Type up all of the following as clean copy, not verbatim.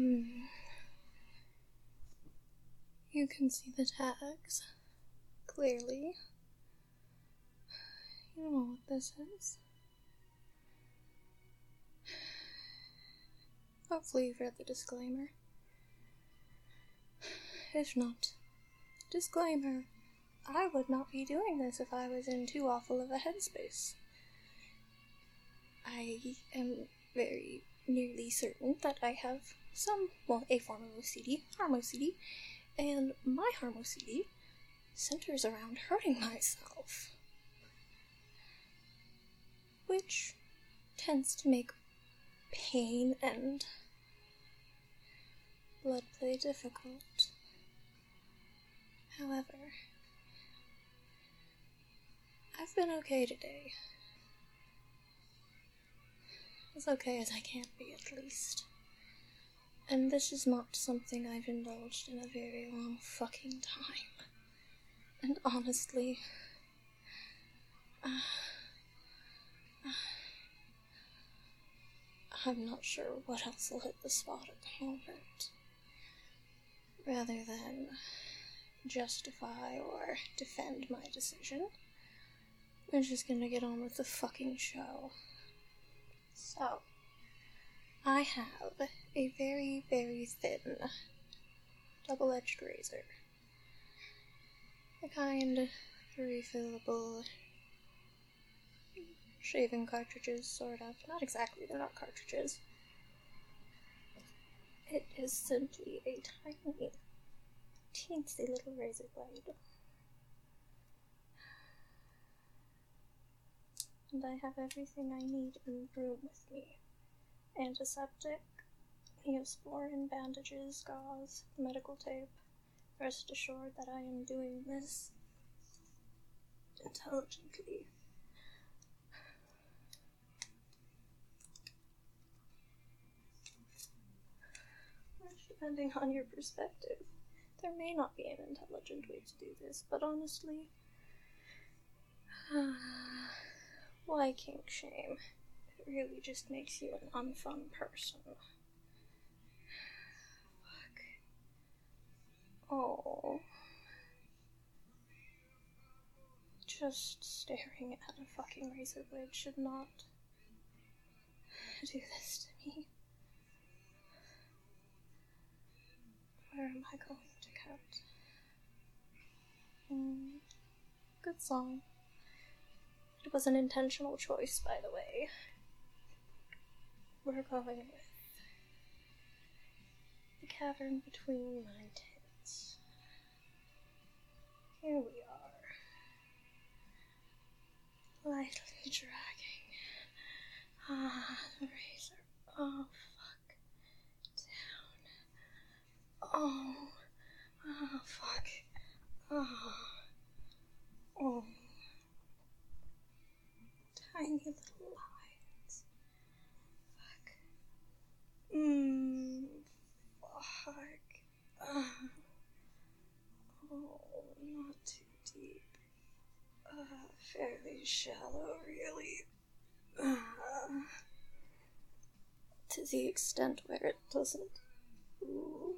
You can see the tags, clearly. You know what this is. Hopefully you've read the disclaimer. If not, disclaimer, I would not be doing this if I was in too awful of a headspace. I am very nearly certain that I have a form of OCD, harm OCD, and my harm OCD centers around hurting myself, which tends to make pain and blood play difficult. However, I've been okay today. As okay as I can be, at least. And this is not something I've indulged in a very long fucking time. And honestly, I'm not sure what else will hit the spot at the moment. Rather than justify or defend my decision, we're just gonna get on with the fucking show. So, I have a very, very thin, double-edged razor. The kind refillable shaving cartridges, sort of. Not exactly, they're not cartridges. It is simply a tiny, teensy little razor blade. And I have everything I need in the room with me. Antiseptic, Neosporin, bandages, gauze, medical tape. Rest assured that I am doing this intelligently. Which, depending on your perspective, there may not be an intelligent way to do this, but honestly, why kink shame? It really just makes you an unfun person. Fuck. Oh. Just staring at a fucking razor blade should not do this to me. Where am I going to cut? Good song. It was an intentional choice, by the way. We're going with The Cavern Between My Tits. Here we are. Lightly dragging. The razor. Oh, fuck. Down. Oh, fuck. Oh. Tiny little lines. Fuck. Fuck. Oh, not too deep. Fairly shallow, really. To the extent where it doesn't. Ooh.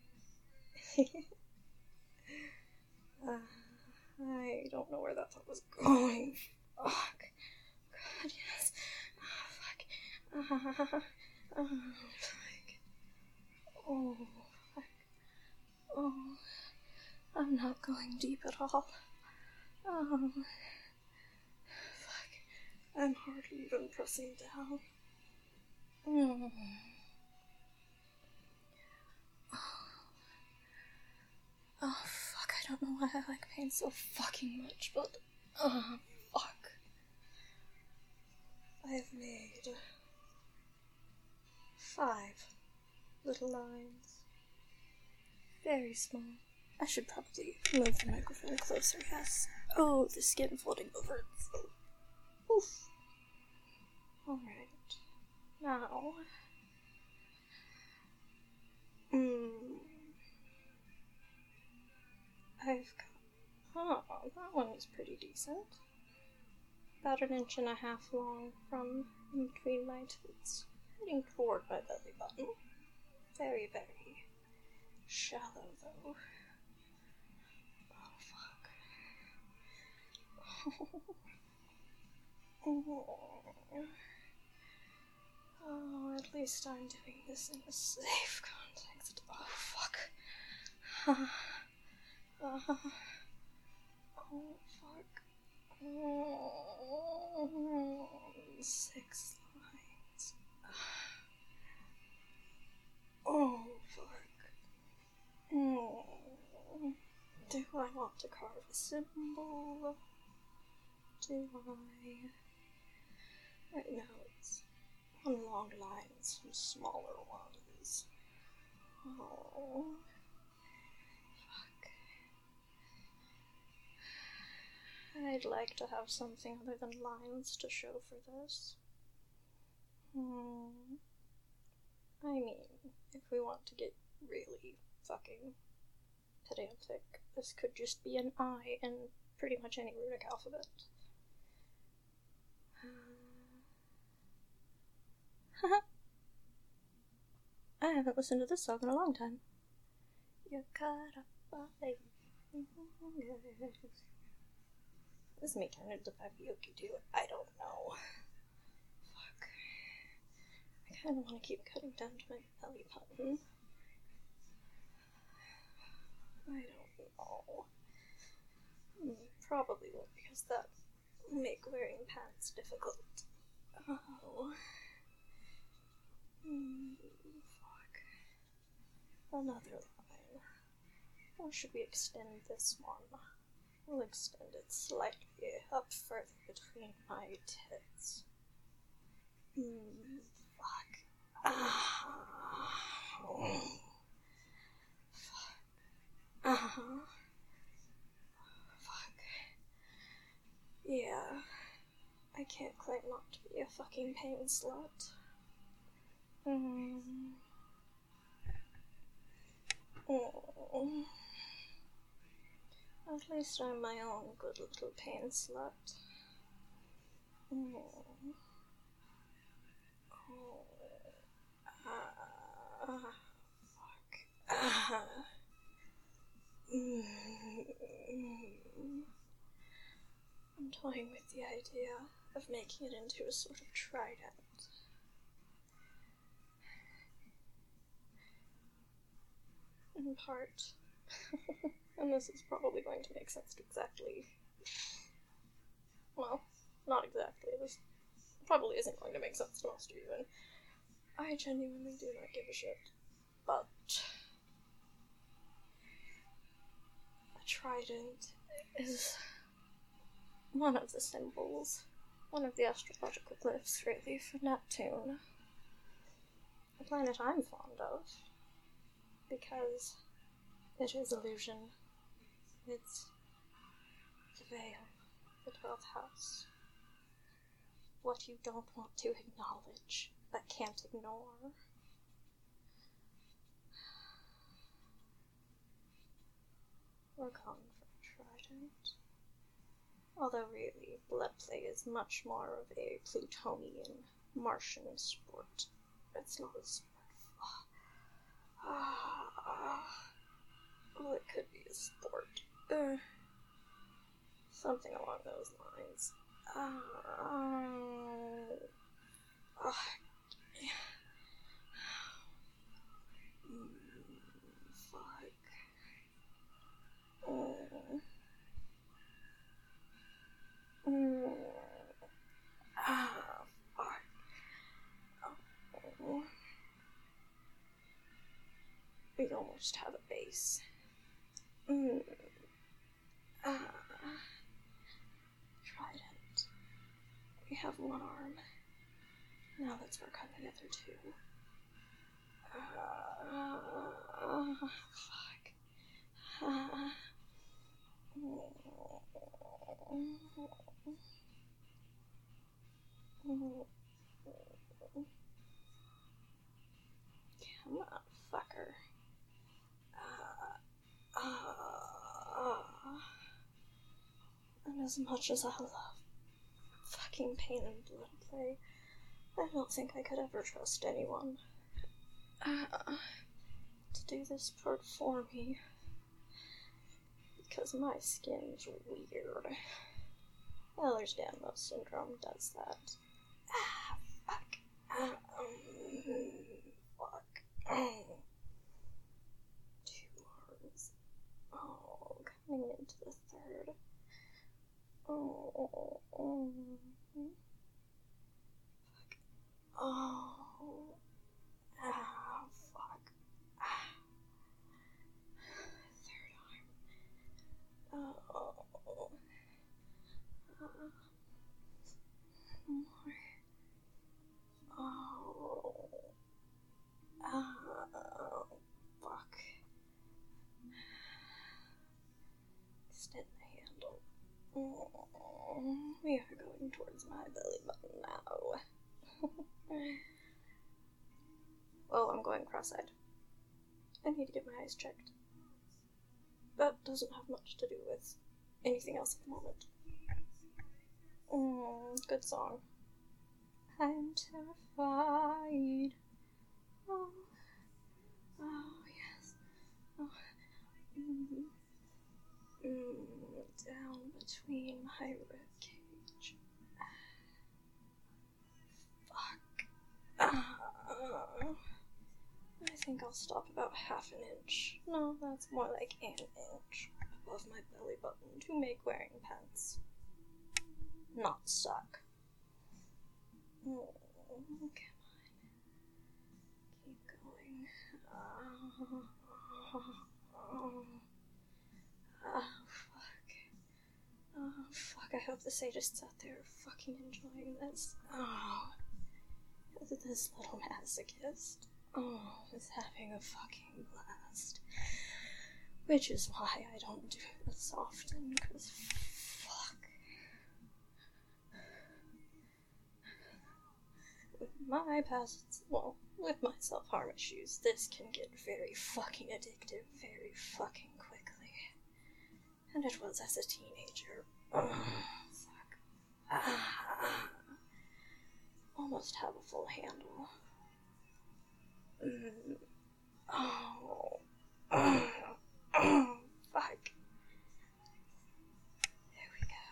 I don't know where that thought was going. Fuck. God, yes. Fuck. Fuck. Oh, fuck. Oh. I'm not going deep at all. Oh. Fuck. I'm hardly even pressing down. Oh, fuck, I don't know why I like pain so fucking much, but, fuck. I've made 5 little lines. Very small. I should probably move the microphone closer, yes. Oh, the skin folding over. Oof. Alright. Now. I've got... Oh, that one was pretty decent. About 1.5 inches long from in between my tits, heading toward my belly button. Very, very shallow, though. Oh, fuck. Oh, at least I'm doing this in a safe context. Oh, fuck. Oh, fuck. Oh, 6 lines. Oh, fuck. Oh. Do I want to carve a symbol? Do I? Right now it's one long line and some smaller ones. Oh. I'd like to have something other than lines to show for this. I mean, if we want to get really fucking pedantic, this could just be an I in pretty much any runic alphabet. I haven't listened to this song in a long time. You're caught up by this may turn into karaoke too. I don't know. Fuck. I kind of want to keep cutting down to my belly button. I don't know. Probably won't, because that will make wearing pants difficult. Oh. Fuck. Another line. Or should we extend this one? We'll extend it slightly up further between my tits. Fuck. Fuck. Yeah. I can't claim not to be a fucking pain slut. At least I'm my own good little pain slut. Fuck. I'm toying with the idea of making it into a sort of trident. In part, and this is probably going to make sense to exactly, well, not exactly, this probably isn't going to make sense to most of you, and I genuinely do not give a shit, but a trident is one of the symbols, one of the astrological glyphs, really, for Neptune, a planet I'm fond of, because it is illusion. It's the veil, the 12th house. What you don't want to acknowledge, but can't ignore. We're going for a trident. Although really, blood play is much more of a Plutonian, Martian sport. It's not a sport. Well, it could be a sport. Something along those lines. Fuck. Fuck. We almost have a base. Trident. We have one arm. Now let's work on the other two. Fuck. Come on, fucker. And as much as I love fucking pain and blood play, I don't think I could ever trust anyone. do this part for me. Because my skin's weird. Ehlers-Danlos syndrome does that. Fuck. Fuck. 2 arms. Oh, coming into the 3rd. Oh. Fuck. Oh. Fuck. 3rd arm. Oh. More. Oh. Fuck. Extend the handle. We are going towards my belly button now. Well, I'm going cross-eyed. I need to get my eyes checked. That doesn't have much to do with anything else at the moment. Good song. I'm terrified. Oh yes. Down between my ribcage. Fuck. I think I'll stop about half an inch. No, that's more like an inch above my belly button to make wearing pants not suck. Come on. Keep going. Fuck. I hope the sadists out there are fucking enjoying this. This little masochist. Is having a fucking blast. Which is why I don't do this often, because fuck. With my self-harm issues, this can get very fucking addictive very fucking quickly. And it was as a teenager. Fuck. Almost have a full handle. Fuck. There we go.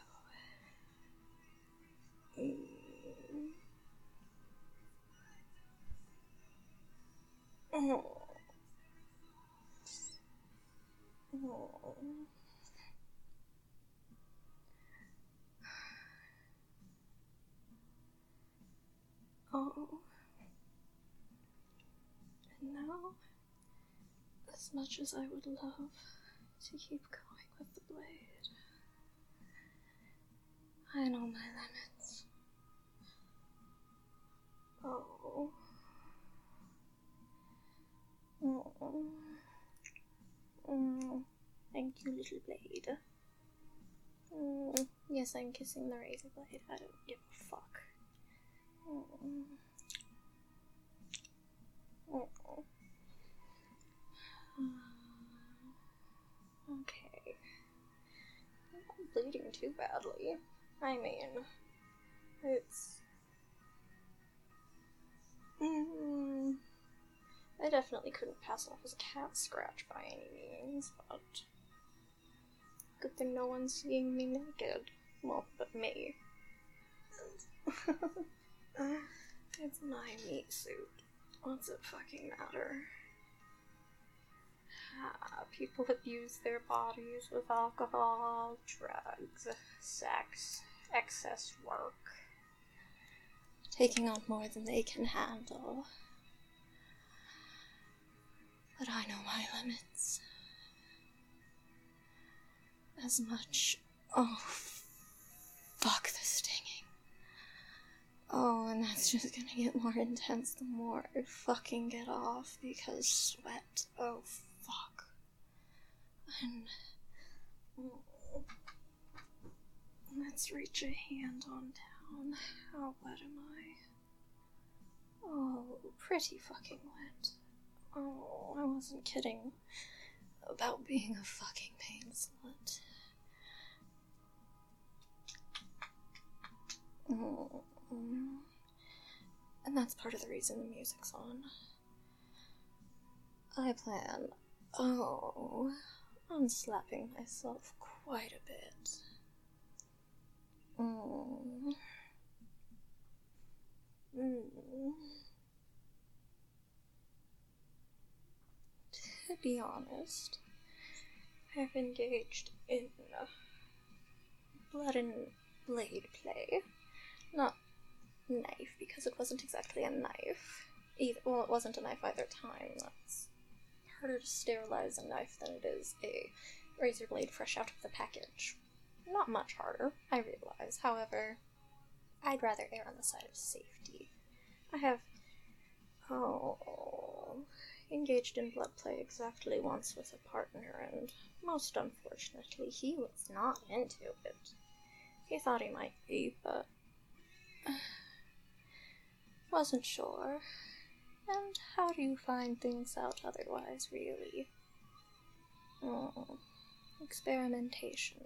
And now, as much as I would love to keep going with the blade, I know my limits. Thank you, little blade. Yes, I'm kissing the razor blade. I don't give a fuck. Okay. I'm not bleeding too badly. I mean, it's... I definitely couldn't pass off as a cat scratch by any means, but... Good thing no one's seeing me naked. Well, but me. It's my meat suit. What's it fucking matter? People abuse their bodies with alcohol, drugs, sex, excess work, taking on more than they can handle. But I know my limits. As much... fuck the stinging. And that's just gonna get more intense the more I fucking get off, because sweat, fuck. And... let's reach a hand on down. How wet am I? Pretty fucking wet. I wasn't kidding about being a fucking pain slut. And that's part of the reason the music's on. I plan, on slapping myself quite a bit. To be honest, I've engaged in blood and blade play. Not knife, because it wasn't exactly a knife. Well, it wasn't a knife either time. That's harder to sterilize a knife than it is a razor blade fresh out of the package. Not much harder, I realize. However, I'd rather err on the side of safety. I have, engaged in blood play exactly once with a partner, and most unfortunately, he was not into it. He thought he might be, but wasn't sure. And how do you find things out otherwise, really? Experimentation.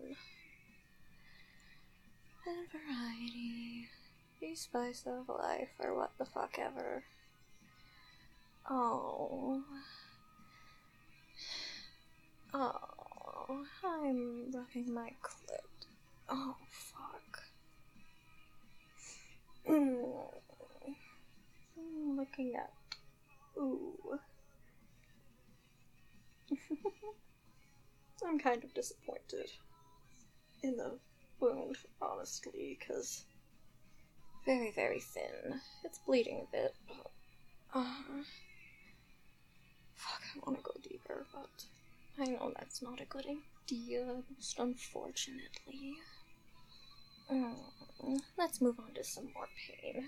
And variety. The spice of life, or what the fuck ever. I'm rubbing my clit. Oh, fuck. Looking at... Ooh. I'm kind of disappointed in the wound, honestly, because very, very thin. It's bleeding a bit, but... fuck, I want to go deeper, but I know that's not a good idea, most unfortunately. Let's move on to some more pain.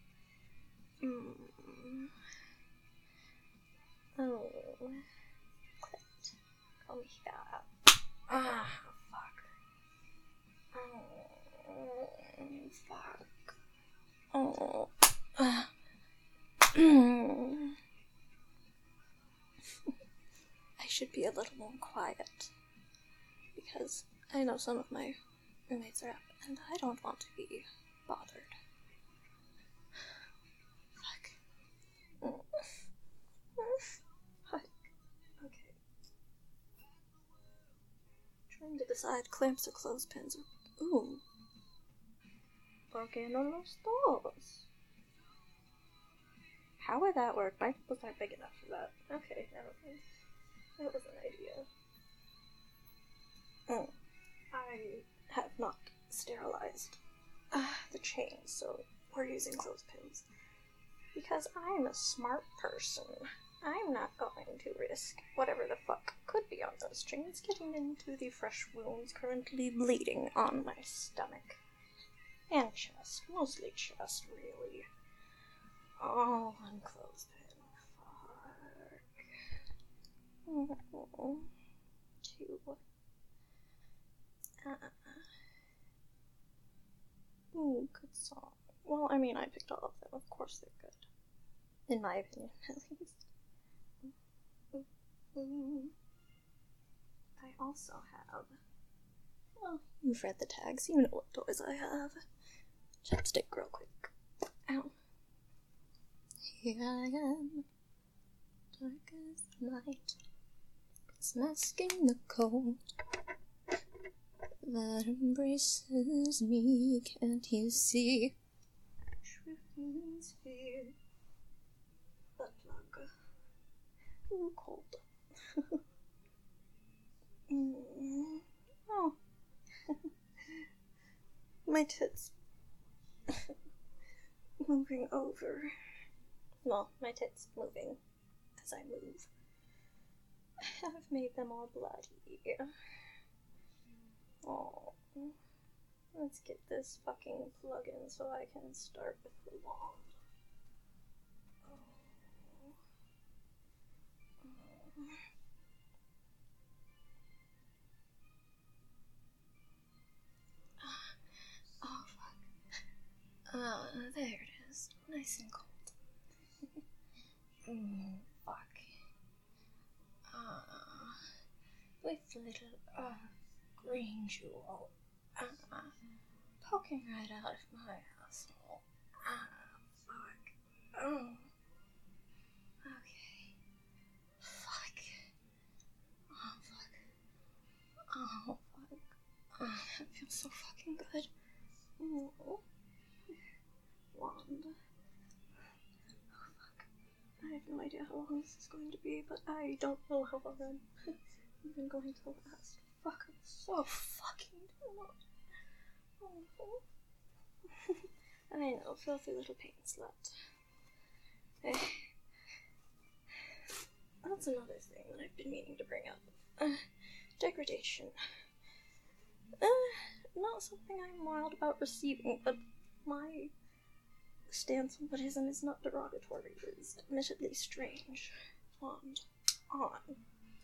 Clit. Come here. Fuck. Fuck. I should be a little more quiet, because I know some of my roommates are up, and I don't want to be bothered. Fuck. Fuck. Okay. Trying to decide clamps or clothespins. Ooh. ¿Por qué no los dos? How would that work? My nipples aren't big enough for that. Okay, that was an idea. I have not sterilized the chain, so we're using clothespins. Because I'm a smart person. I'm not going to risk whatever the fuck could be on those chains getting into the fresh wounds currently bleeding on my stomach. And chest. Mostly chest, really. Oh, one clothespin. Fuck. Two. Ooh, good song. Well, I mean, I picked all of them. Of course they're good. In my opinion, at least. I also have... Well, you've read the tags. You know what toys I have. Chapstick real quick. Ow. Here I am. Dark as the night. It's masking the cold that embraces me. Can't you see? Truth means fear. Butt plug. Ooh, cold. Oh. My tits. Moving over. Well, my tits moving as I move. I've made them all bloody. Oh. Let's get this fucking plug in so I can start with the wand. Oh, fuck. There it is. Nice and cold. Fuck. With little, green jewel, poking right out of my asshole. Fuck. Okay. Fuck. that feels so fucking good. Oh. Wand. Oh, fuck. I have no idea how long this is going to be, but I don't know how long I'm even going to last. Fuck, I'm so fucking not. Oh. I know, filthy little pain slut. That's another thing that I've been meaning to bring up. Degradation. Not something I'm wild about receiving, but my stance on Buddhism is not derogatory. It is admittedly strange. Wand. On.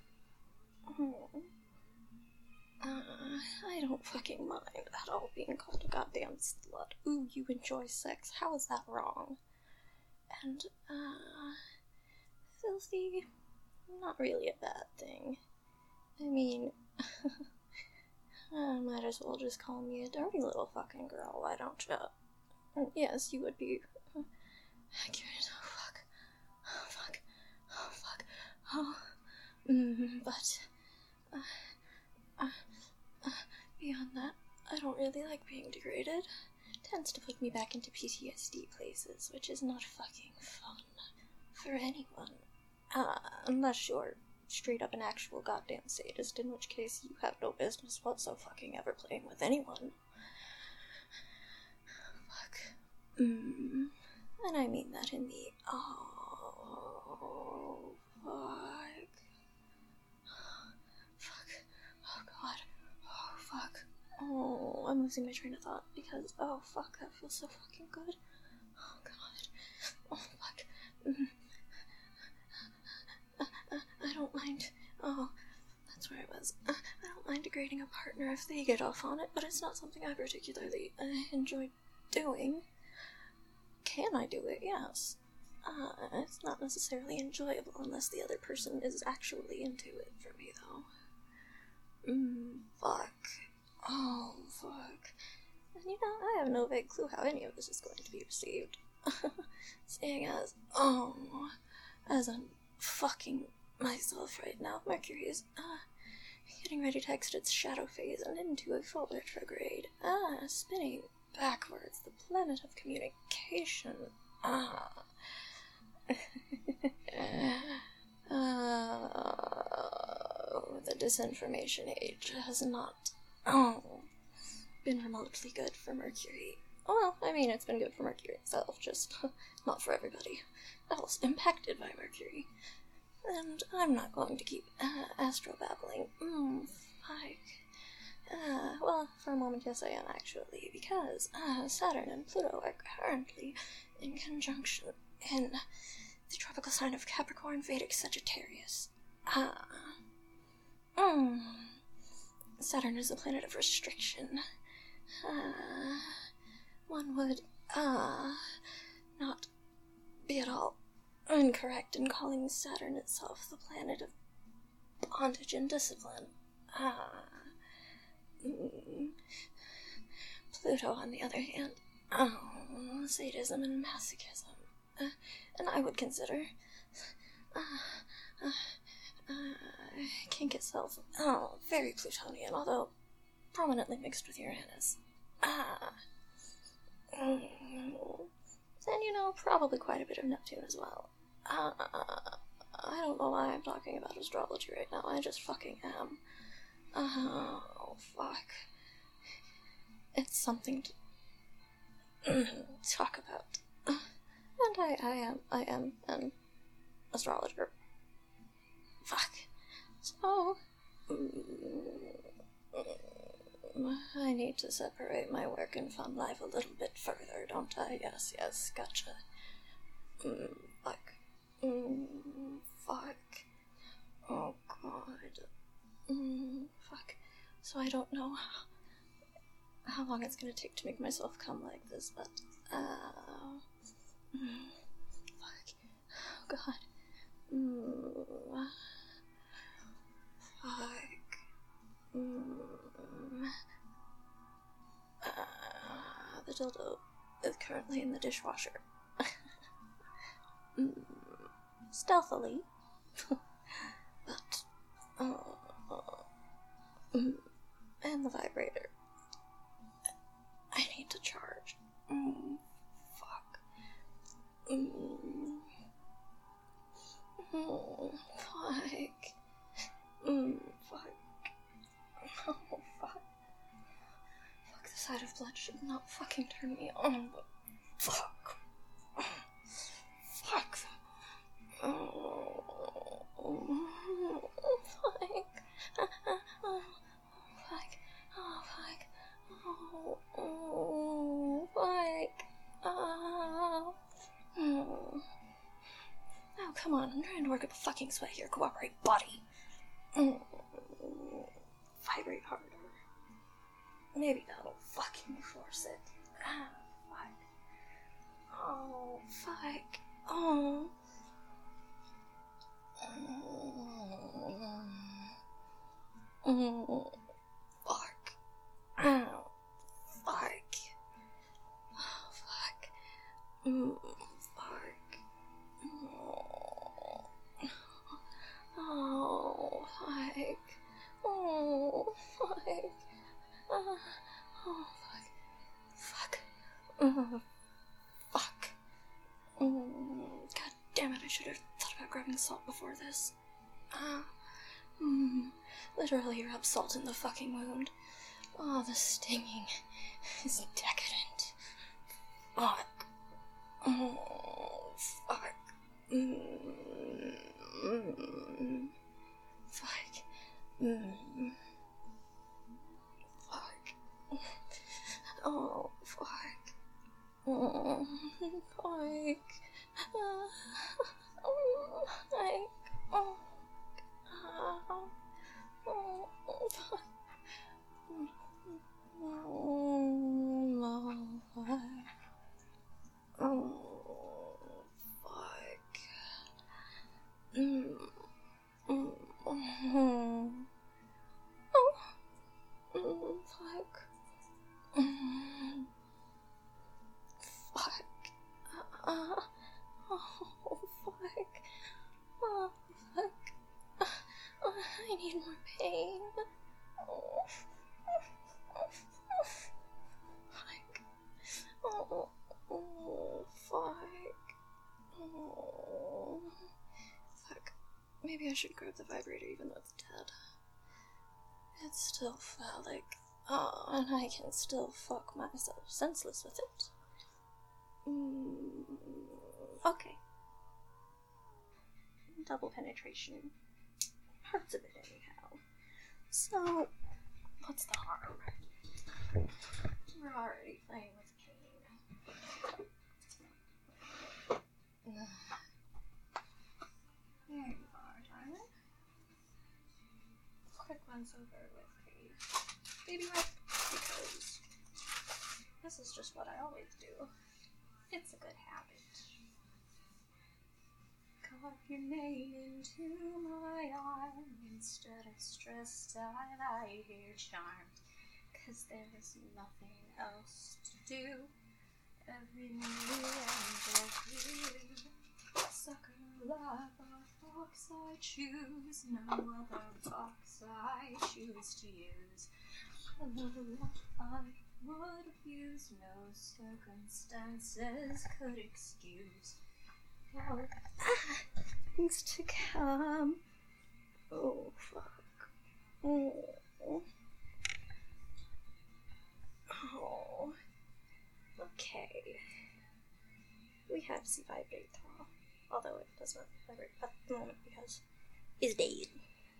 I don't fucking mind at all being called a goddamn slut. Ooh, you enjoy sex. How is that wrong? And, filthy, not really a bad thing. I mean, might as well just call me a dirty little fucking girl, why don't you? And yes, you would be accurate. Oh, fuck. Oh, fuck. Oh, fuck. Oh. But, beyond that, I don't really like being degraded. It tends to put me back into PTSD places, which is not fucking fun for anyone. Unless you're straight up an actual goddamn sadist, in which case you have no business fucking ever playing with anyone. Fuck. And I mean that in the fuck. Oh god. Oh fuck. Oh, I'm losing my train of thought because oh fuck, that feels so fucking good. Oh god. Oh fuck. I don't mind. Oh, that's where I was. I don't mind degrading a partner if they get off on it, but it's not something I particularly enjoy doing. Can I do it? Yes. It's not necessarily enjoyable unless the other person is actually into it for me, though. Fuck. Oh, fuck. And you know, I have no vague clue how any of this is going to be received. Seeing as, as I'm fucking myself right now, Mercury is, getting ready to exit its shadow phase and into a full retrograde. Spinning backwards, the planet of communication. The disinformation age has not, been remotely good for Mercury. Well, I mean, it's been good for Mercury itself, just not for everybody else impacted by Mercury. And I'm not going to keep astrobabbling. Fuck. Well, for a moment, yes, I am actually, because Saturn and Pluto are currently in conjunction in the tropical sign of Capricorn, Vedic Sagittarius. Saturn is a planet of restriction. One would, not be at all incorrect in calling Saturn itself the planet of bondage and discipline. Pluto, on the other hand, sadism and masochism. And I would consider, kink itself, very Plutonian, although prominently mixed with Uranus. And, you know, probably quite a bit of Neptune as well. I don't know why I'm talking about astrology right now, I just fucking am. Oh, fuck. It's something to talk about. And I am an astrologer. Fuck. So, I need to separate my work and fun life a little bit further, don't I? Yes, gotcha. Fuck. Fuck. Oh, God. Fuck. So I don't know how long it's gonna take to make myself come like this, but, fuck. Oh, God. Fuck. The dildo is currently in the dishwasher. Stealthily. But, and the vibrator Fuck. Fuck. Fuck. Oh, fuck. Fuck, the sight of blood should not fucking turn me on, but fuck. Fuck. Oh, fuck. Fuck. Oh, fuck. Oh, fuck. Oh, come on, I'm trying to work up a fucking sweat here. Cooperate, buddy. Vibrate harder. Maybe that'll fucking force it. Fuck. Oh, fuck. Oh. Fuck. Oh, fuck. Oh, fuck. Fuck. Oh, fuck. Oh, fuck. Oh, fuck. Fuck. Fuck. God damn it, I should have thought about grabbing salt before this. Literally rub salt in the fucking wound. Oh, the stinging is decadent. Fuck. Oh, fuck. Fuck. Fuck. Oh, fuck. Oh, fuck. Fuck. Oh. Oh, fuck. Oh, fuck. Fuck. Fuck. Oh, fuck. Oh, fuck. I need more pain. Oh. Fuck. Oh, fuck. Oh. Fuck. Maybe I should grab the vibrator even though it's dead. It's still phallic. Oh, and I can still fuck myself senseless with it. Okay. Double penetration. Hurts a bit anyhow. So, what's the harm? We're already playing with pain. There you are, darling. Quick once over with a baby wipe, because this is just what I always do. It's a good habit. Carve your name into my arm. Instead of stressed, I lie here charmed. 'Cause there's nothing else to do. Every new and every sucker life or box I choose. No other box I choose to use. I would abuse, no circumstances could excuse. Oh, things to come. Oh, fuck. Oh. Oh. Okay. We have to see vibrate through, although it does not vibrate at the moment because it's dead.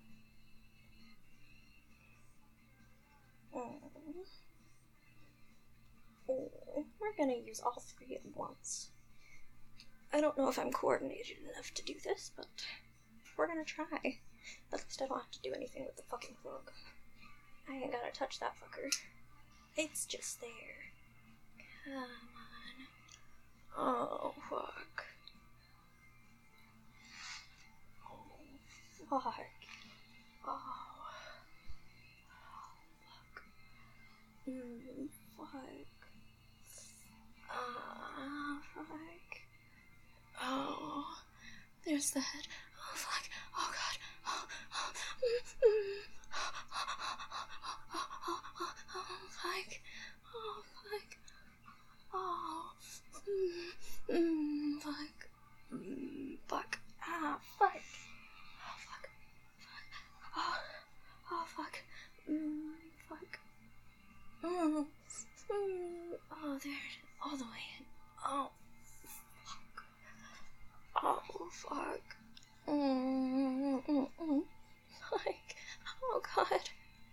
We're gonna use all three at once. I don't know if I'm coordinated enough to do this, but we're gonna try. At least I don't have to do anything with the fucking plug. I ain't gotta touch that fucker. It's just there. Come on. Oh, fuck. Oh, fuck. Oh. Fuck. Fuck. Fuck. Oh. There's the head. Oh, fuck. Oh, God. Oh, fuck. Oh, fuck. Oh, Fuck. Fuck. Ah, fuck. Oh, fuck. Oh, fuck. Fuck. Oh, there it is. All the way in. Oh, fuck. Oh, fuck. Like, oh, God.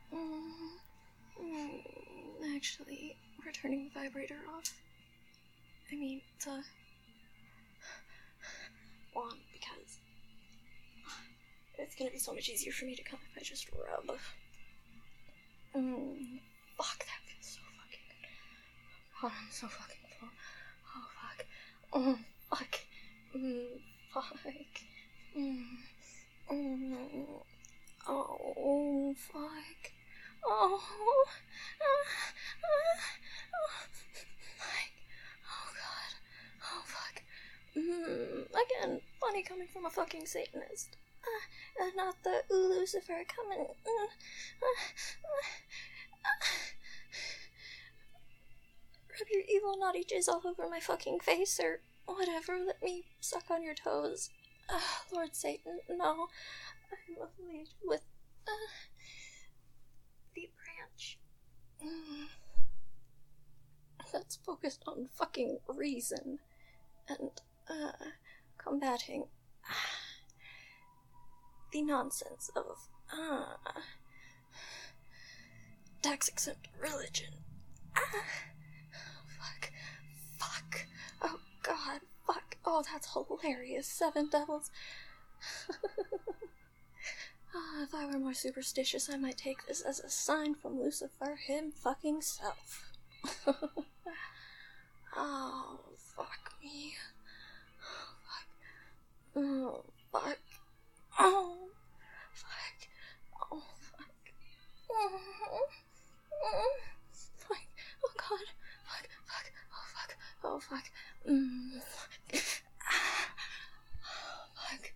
Actually, we're turning the vibrator off. I mean, the wand, because it's gonna be so much easier for me to come if I just rub. Fuck, that feels so fucking good. Oh, I'm so fucking full. Oh, fuck. Oh, fuck. Fuck. Oh, fuck. Oh. Like, oh, God. Oh, fuck. Again, funny coming from a fucking Satanist. Not the Lucifer coming. Rub your evil naughty jizz all over my fucking face, or whatever. Let me suck on your toes. Lord Satan, no. I'm affiliated with the branch that's focused on fucking reason and combating the nonsense of tax-exempt religion. Fuck. Oh, God. Fuck. Oh, that's hilarious. 7 devils. If I were more superstitious, I might take this as a sign from Lucifer him fucking self. Oh, fuck me. Oh, fuck. Oh, fuck. Oh, fuck. Fuck. Oh, God. Fuck. Fuck. Oh, fuck. Oh, fuck. Fuck.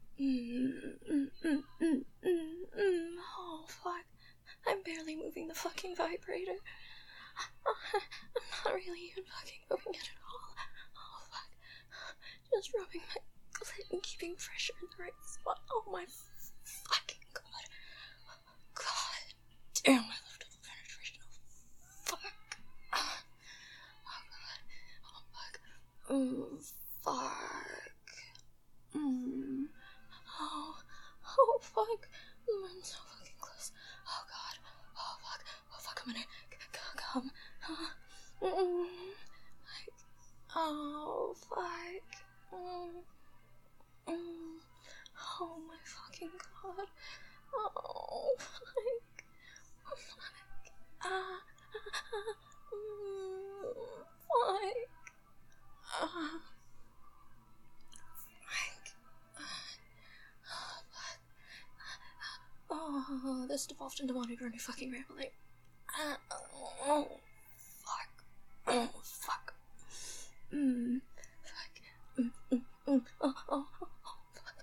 Oh, fuck. I'm barely moving the fucking vibrator. I'm not really even fucking moving it at all. Oh, fuck. Just rubbing my clit and keeping pressure in the right spot. Oh, my fucking God. God damn, I love double penetration. Oh, fuck. Oh, God. Oh, fuck. Fuck. Oh, fuck. I'm so fucking close. Oh, God. Oh, fuck. Oh, fuck, I'm gonna come. Oh, fuck. Oh, my fucking God. Oh, fuck. Fuck. Oh, this devolved into Monty Bernie fucking rambling. Oh, fuck. Oh, fuck. Fuck. Oh, fuck.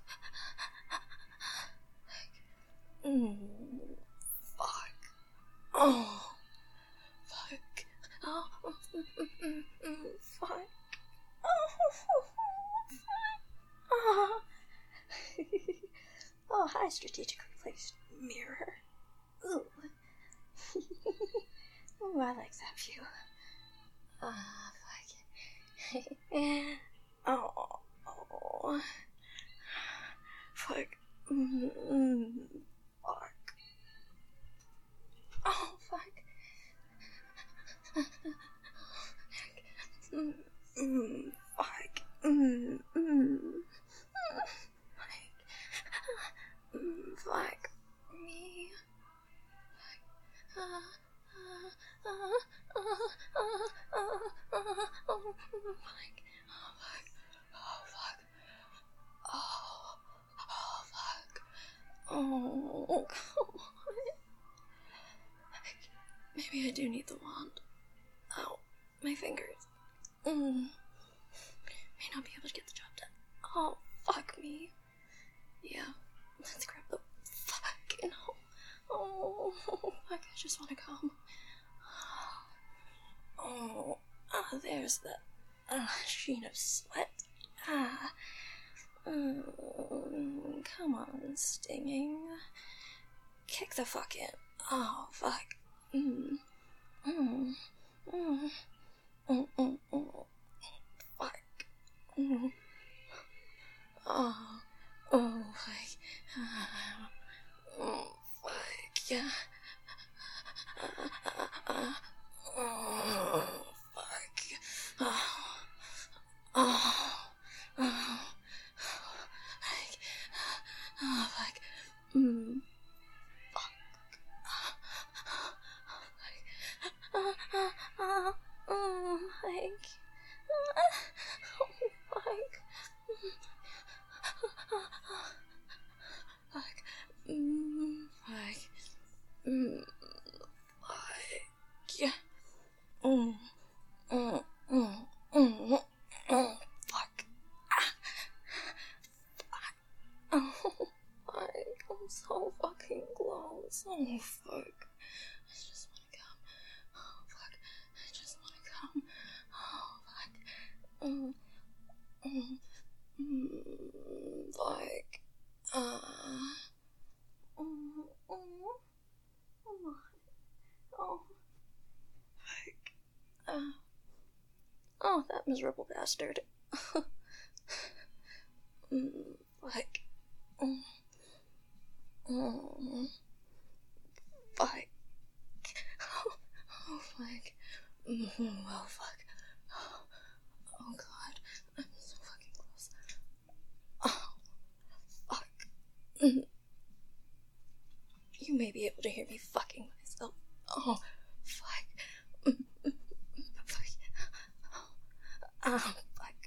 Fuck. Oh, fuck. Oh, fuck. Oh, oh, hi, strategically placed mirror. Ooh. Ooh, I like that view. Fuck. Oh. Fuck. Fuck. Oh, fuck. Fuck. Fuck me. Oh, come on. Maybe I do need the wand. Ow, my fingers. May not be able to get the job done. Oh, fuck me. Yeah, let's grab the fucking hole. Oh, fuck, I just want to come. Oh, there's the sheen of sweat. Come on, stinging. Kick the fuck in. Oh, fuck. Fuck. Fuck. Fuck, yeah. Fuck. Fuck. I'm so fucking close. Oh, fuck. I just wanna come. Oh, fuck. I just wanna come. Oh, fuck. Fuck. Oh, that miserable bastard. Fuck. Fuck. Oh, fuck. Oh, fuck. Oh, God. I'm so fucking close. Oh, fuck. You may be able to hear me fucking myself. Oh, fuck. Fuck. Oh, fuck.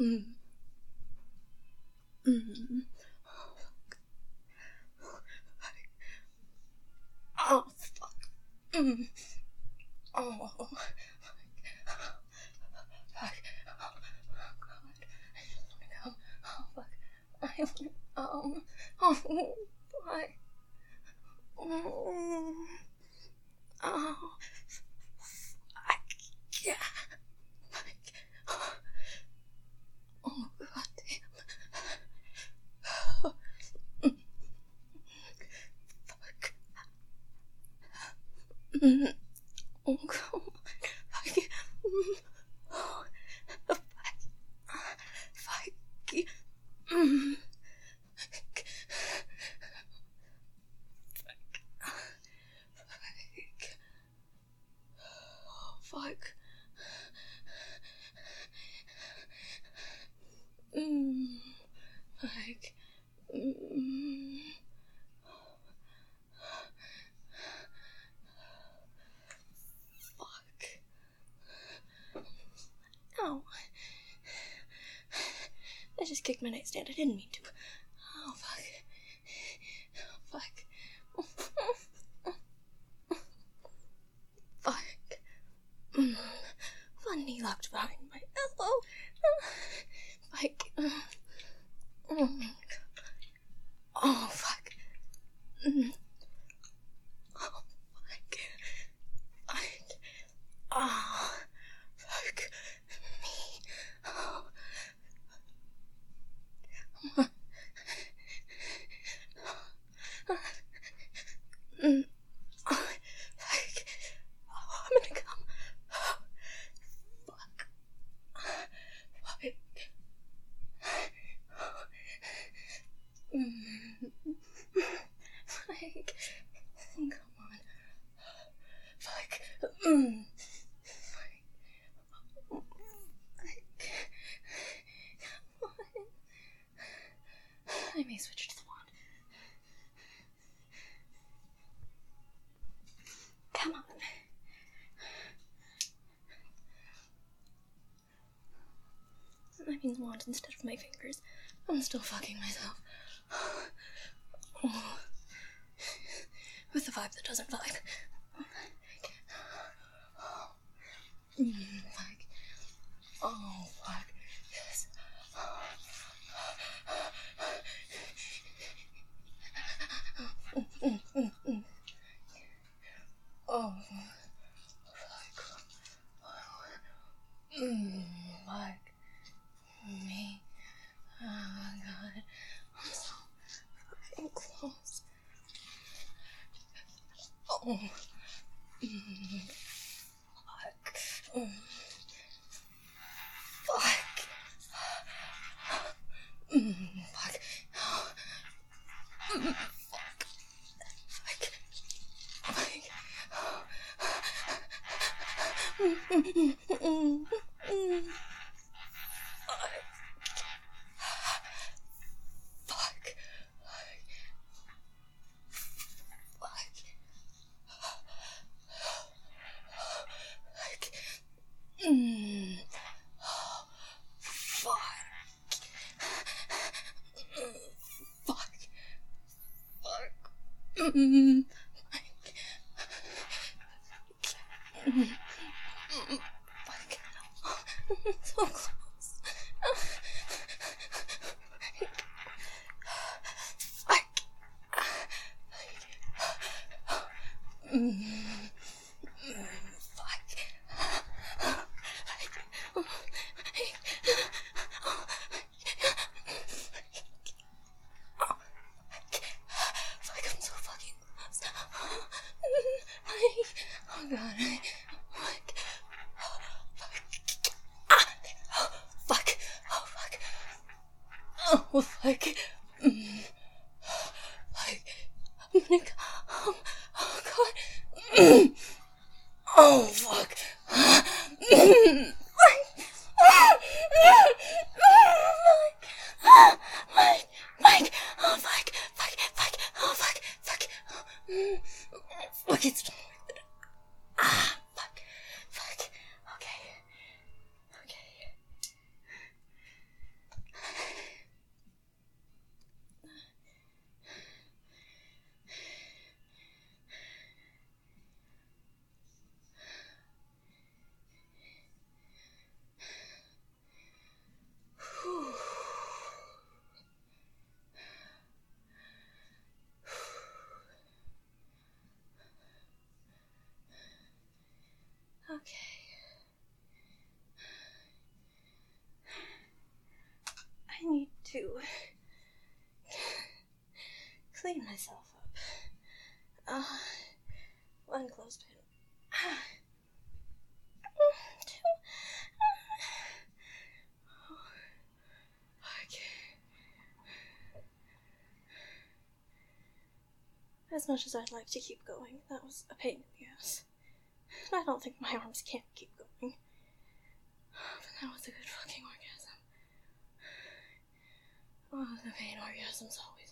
Oh, fuck. Oh, fuck. Fuck. Oh, God. I just want to come. Oh, fuck. I want to. Oh, fuck. Oh, fuck. Yeah. Fuck. Oh, God damn. Fuck. Oh, come on. Fuck. Oh, fuck. Fuck. Fuck. Fuck. Fuck. Ow. I just kicked my nightstand. I didn't mean to. Oh, fuck. Fuck. Fuck. One knee locked behind my elbow. Fuck. Oh, fuck. Oh, fuck. Fuck. Oh, fuck me. Oh. Fuck. Oh, I'm gonna come. Fuck. Fuck. Fuck. Come on. Fuck. I may switch to the wand. Come on. That means wand instead of my fingers. I'm still fucking myself. Oh. With a vibe that doesn't vibe. Fuck. Oh, fuck. Yes. Oh, fuck. Fuck. Oh. Fuck. Fuck. Fuck. So close. I'm so fucking close. Oh god. Fuck. Oh fuck. Oh fuck. I'm gonna come. Oh god. Oh fuck. Mike. Oh fuck. Fuck, it's fuck. Okay. Okay. I need to clean myself up. One clothespin. As much as I'd like to keep going, that was a pain in the ass. I don't think my arms can keep going. But that was a good fucking orgasm. Oh, the pain orgasms always